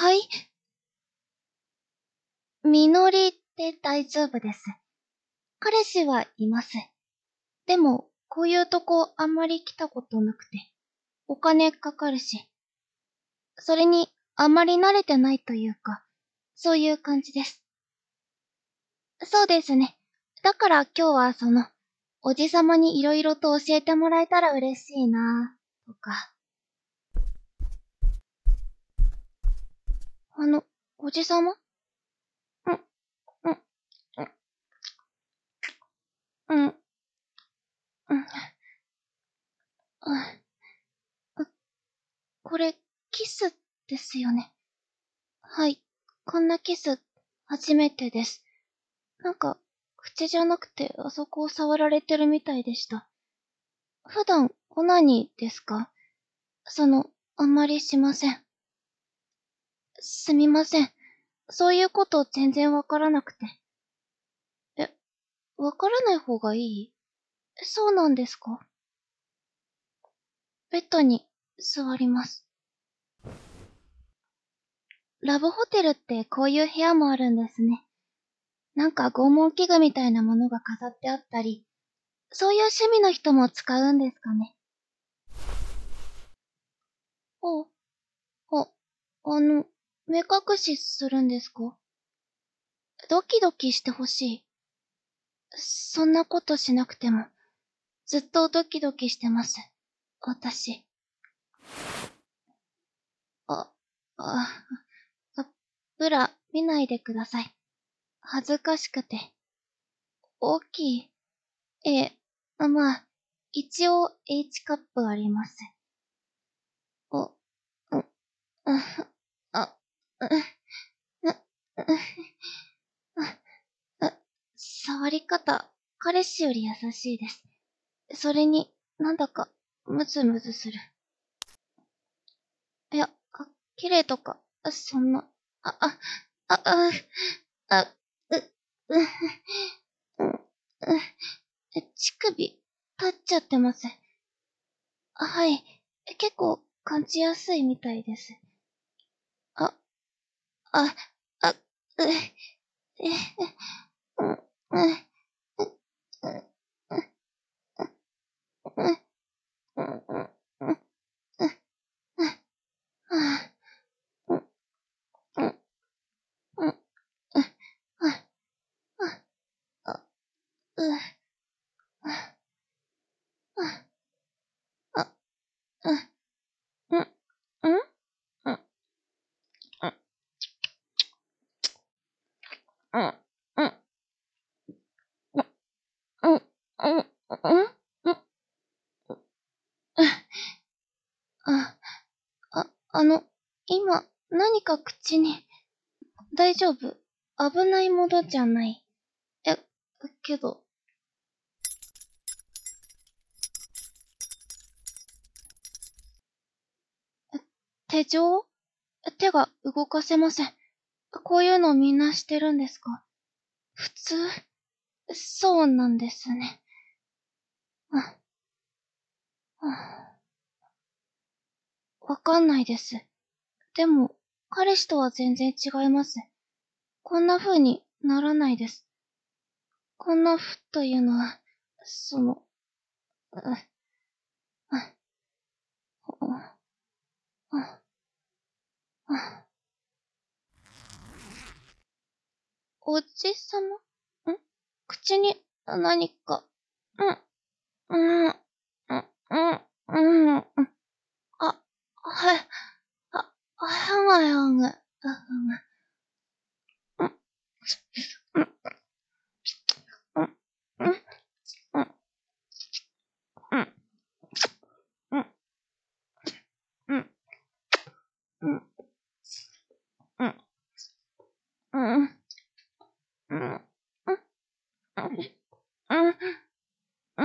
はい。みのりって大丈夫です。彼氏はいます。でも、こういうとこあんまり来たことなくて、お金かかるし、それにあんまり慣れてないというか、そういう感じです。そうですね。だから今日はおじさまにいろいろと教えてもらえたら嬉しいなとか。おじさまうん、うん、うん、うん、うん。これ、キスですよね。はい。こんなキス、初めてです。なんか、口じゃなくてあそこを触られてるみたいでした。普段、オナニーですか？あんまりしません。すみません。そういうこと全然わからなくて。え、わからない方がいい？そうなんですか？ベッドに座ります。ラブホテルってこういう部屋もあるんですね。なんか拷問器具みたいなものが飾ってあったり、そういう趣味の人も使うんですかね。あ、あ、目隠しするんですか？ドキドキしてほしい。そんなことしなくても、ずっとドキドキしてます。私。あ、あ、ブラ、見ないでください。恥ずかしくて。大きい。まあ、一応 H カップあります。お、う、う、あ、う、う、触り方、彼氏より優しいです。それに、なんだか、ムズムズする。いや、綺麗とか、そんな、あ、あ、あ、あ、あ、う、う、う、う、乳首、立っちゃってます。はい、結構感じやすいみたいです。あ、あ、あ、うん、うん、うん、うん、うん、うん、うん、うん、うん、うん、今、何か口に、大丈夫？危ないものじゃない。え、けど、手錠？手が動かせません。こういうのみんなしてるんですか？普通？そうなんですね。うん、うん、わかんないです。でも、彼氏とは全然違います。こんな風にならないです。こんな風というのは、う、う、う、う、う、おじさま？口に何か、うん、うん、うん、うん、うん、あ、はい、はがやが、うん、うん、うん、うん、うん、うん、うん、うん、うん、うん、うん、うん、うん、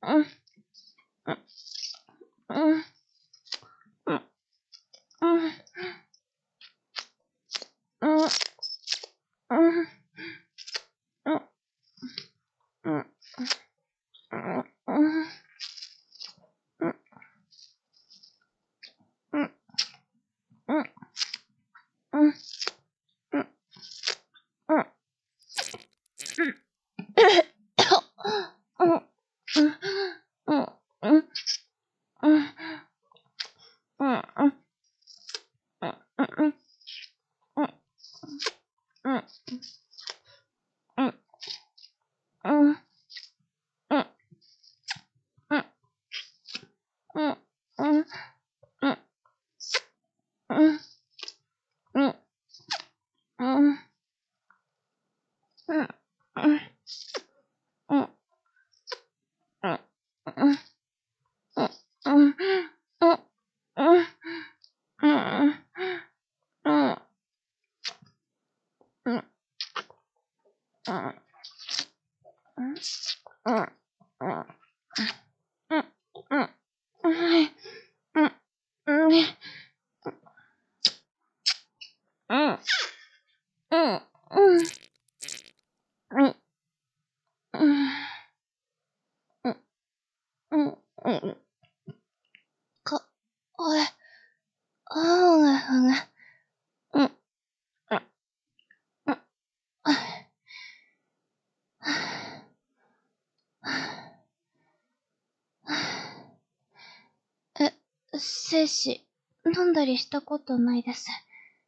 精子、飲んだりしたことないです。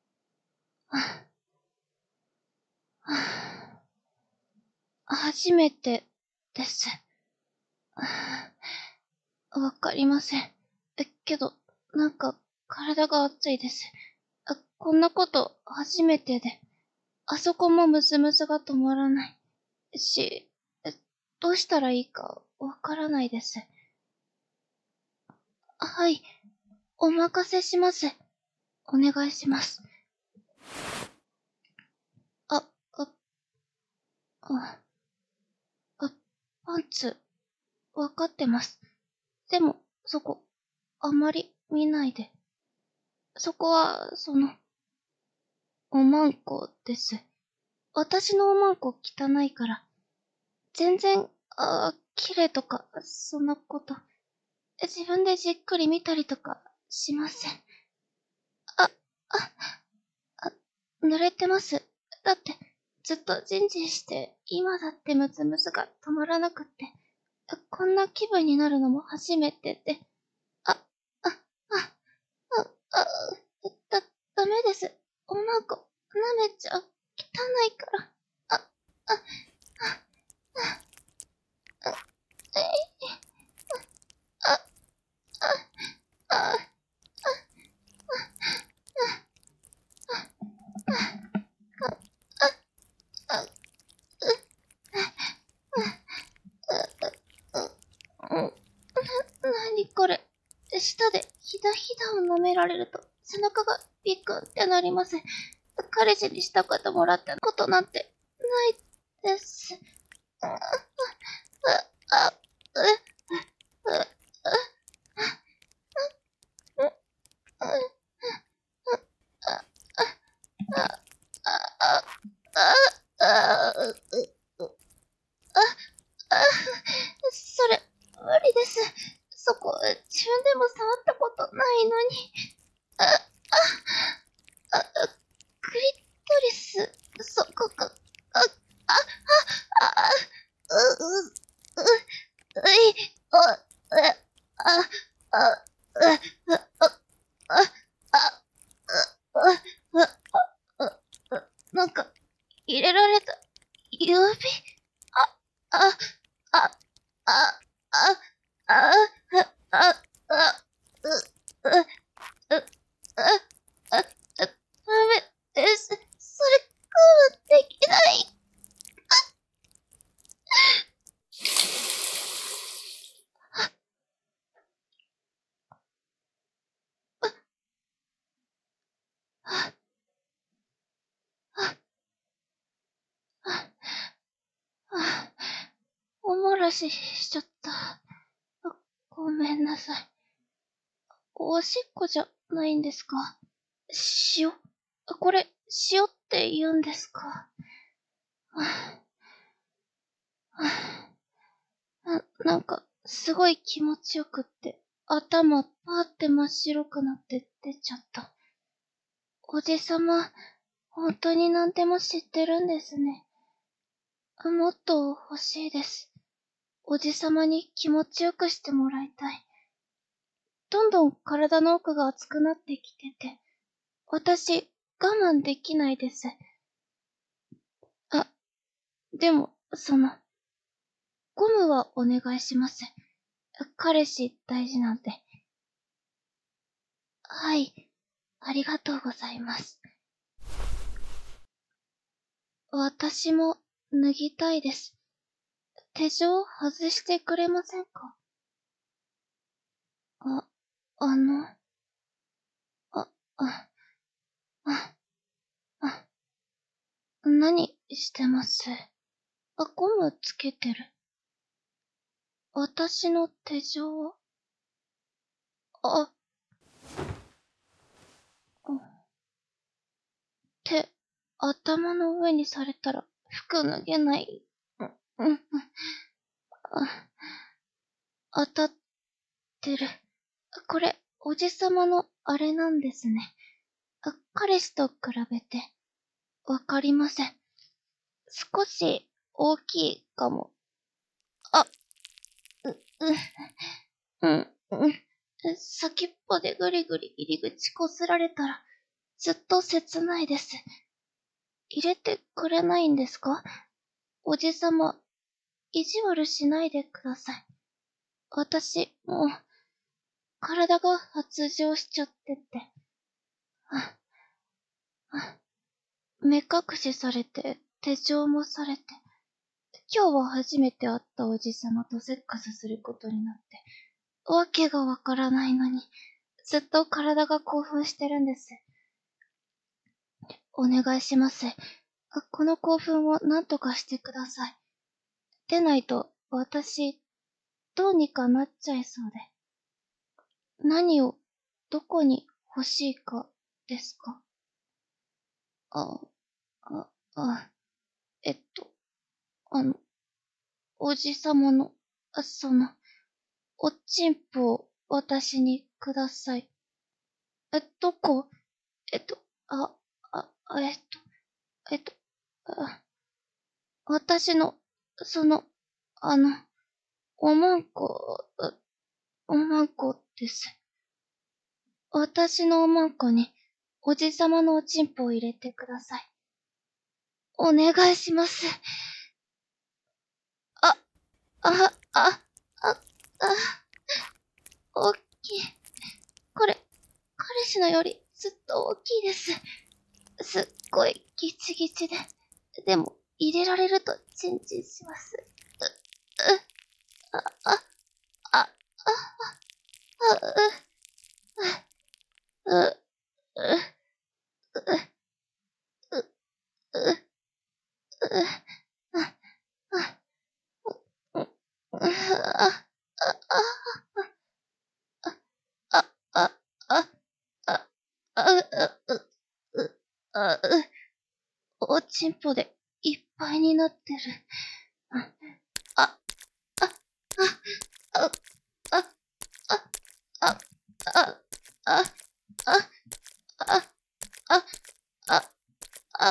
初めてです。わかりません。けど、なんか、体が熱いです。こんなこと初めてで、あそこもムズムズが止まらない。どうしたらいいかわからないです。はい、お任せします。お願いします。あ、あ、あ、パンツ、わかってます。でも、そこ、あまり見ないで。そこは、おまんこです。私のおまんこ汚いから。全然、綺麗とか、そんなこと。自分でじっくり見たりとか、しません。あ、濡れてます。だって、ずっとジンジンして、今だってムズムズが止まらなくって。こんな気分になるのも初めてで。あ、あ、あ、あ、ダメです。おまんこ、舐めちゃう。汚いから。あ、あ、あ、あ、えい、あ、あ、あ、あ、なにこれ。舌でひだひだを舐められると、背中がビクンってなります。彼氏にしたこともらったことなんてないです。あ、あ、あ、それ、無理です。そこ、自分でも触ったことないのに。あ、あ、クリトリス、そこが、あ、あ、あ、あ、う、う、うい、あ、あ、あ、なんか、入れられた、指、あ、あ、あ、あ、あ、あ、あ、あ、う、う、う、ダメです。それ、我慢できない。お漏らししちゃった。 ごめんなさい。おしっこじゃないんですか？塩？これ、塩って言うんですか？はぁなんか、すごい気持ちよくって、頭パーって真っ白くなって出ちゃった。おじさま、本当に何でも知ってるんですね。もっと欲しいです。おじさまに気持ちよくしてもらいたい。どんどん体の奥が熱くなってきてて、私、我慢できないです。あ、でも、ゴムはお願いします。彼氏大事なんで。はい、ありがとうございます。私も脱ぎたいです。手錠外してくれませんか？あ、あの、あ、あ、あ、あ、何してます？ゴムつけてる。私の手錠は？あ、手、頭の上にされたら服脱げない。うん、当たってる。これ、おじさまのあれなんですね。彼氏と比べて、わかりません。少し大きいかも。あ、う、うん、うん。先っぽでぐりぐり入り口こすられたら、ずっと切ないです。入れてくれないんですか？おじさま、意地悪しないでください。私、もう、体が発情しちゃってて。目隠しされて、手錠もされて。今日は初めて会ったおじさまとセックスすることになって、わけがわからないのに、ずっと体が興奮してるんです。お願いします。この興奮を何とかしてください。でないと、私、どうにかなっちゃいそうで。何を、どこに欲しいか、ですか？あ、あ、あ、えっと、あの、おじさまの、おちんぽを私にください。どこ？えっと、あ、あ、えっと、えっと、あ私の、その、あの、おまんこ、おまんこです。私のおまんこに、おじさまのおちんぽを入れてください。お願いします。あ、あ、あ、あ、あ、大きい。これ、彼氏のよりずっと大きいです。すっごいギチギチで。でも、入れられるとチンチンします。あ、あ、あ、あ、あ、う、う、う、う、おちんぽでいっぱいになってる。あ、あ、あ、あ、あ、あ、あ、あ、あ、あ、あ、あ、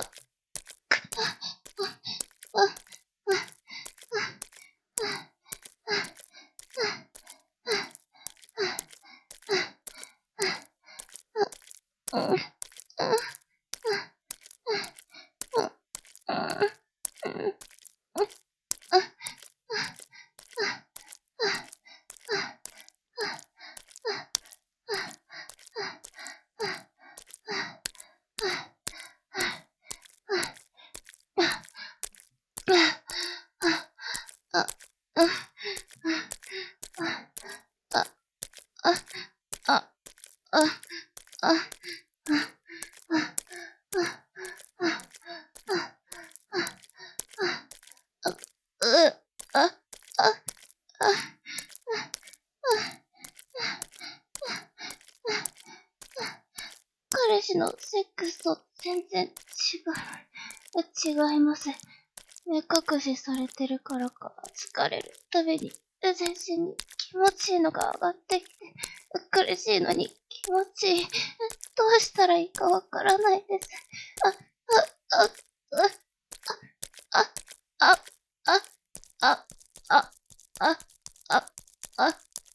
私のセックスと全然違います。目隠しされてるからか、疲れるたびに、全身に気持ちいいのが上がってきて、苦しいのに気持ちいい。どうしたらいいかわからないです。あ、あ、あ、あ、あ、あ、あ、あ、あ、あ、あ、あ、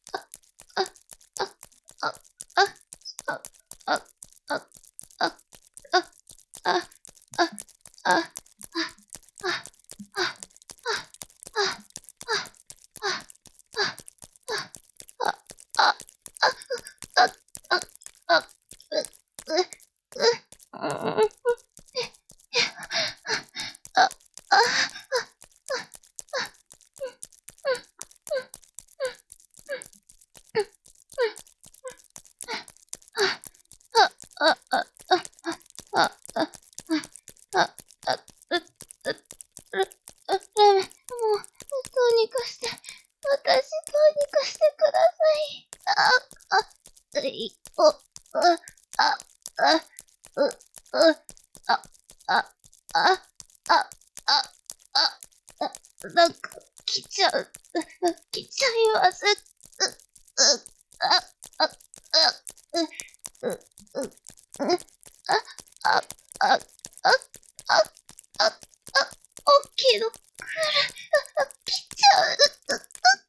なんか、来ちゃいます。大きいの、来ちゃう。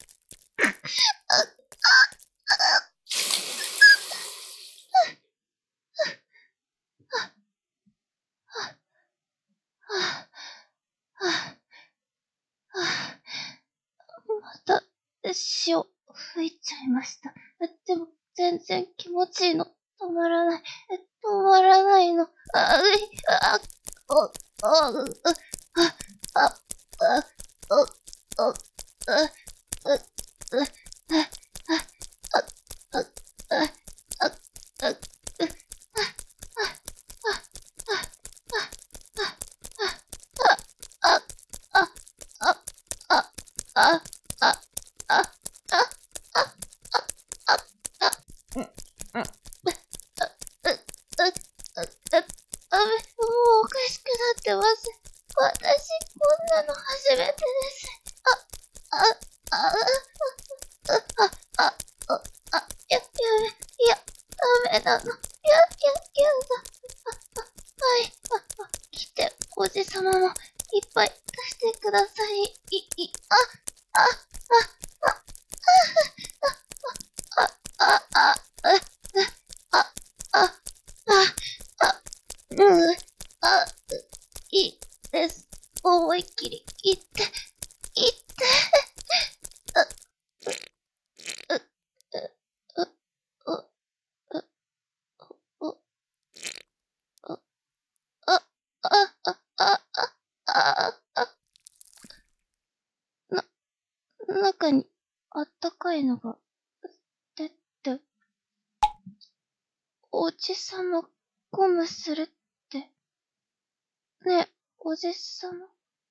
また、潮、吹いちゃいました。でも、全然気持ちいいの。止まらない。止まらないの。もうおかしくなってます。私、こんなの初めてです。あ、あ、あ、あ、あ、あ、あ、いや、ダメなの。だ。はい、来て、おじさまも、いっぱい出してください。あ、あ、いいです。思いっきり、言って、中に、あったかいのが、出て、おじさま、ゴムするって。ねえ、おじさま。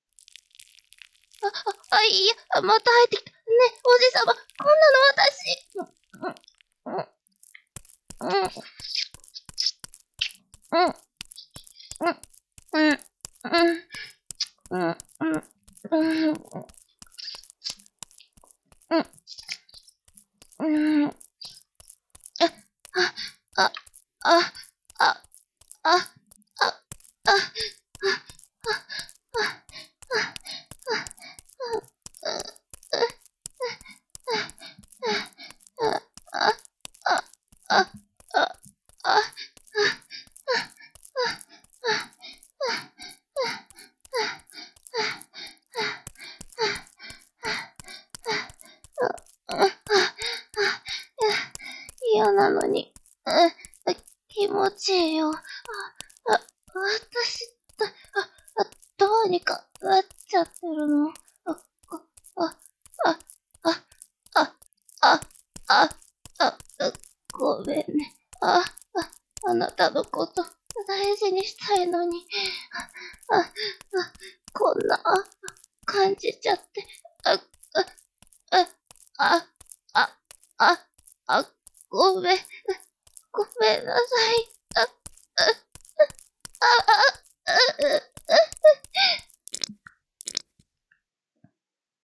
いや、また入ってきた。ねえ、おじさま、こんなの私。嫌なのに、気持ちいいよ。私、どうにかなっちゃってるの。あ、あ、あ、あ、あ、あ、あ、ごめんね。あなたのこと大事にしたいのに、こんな感じちゃって。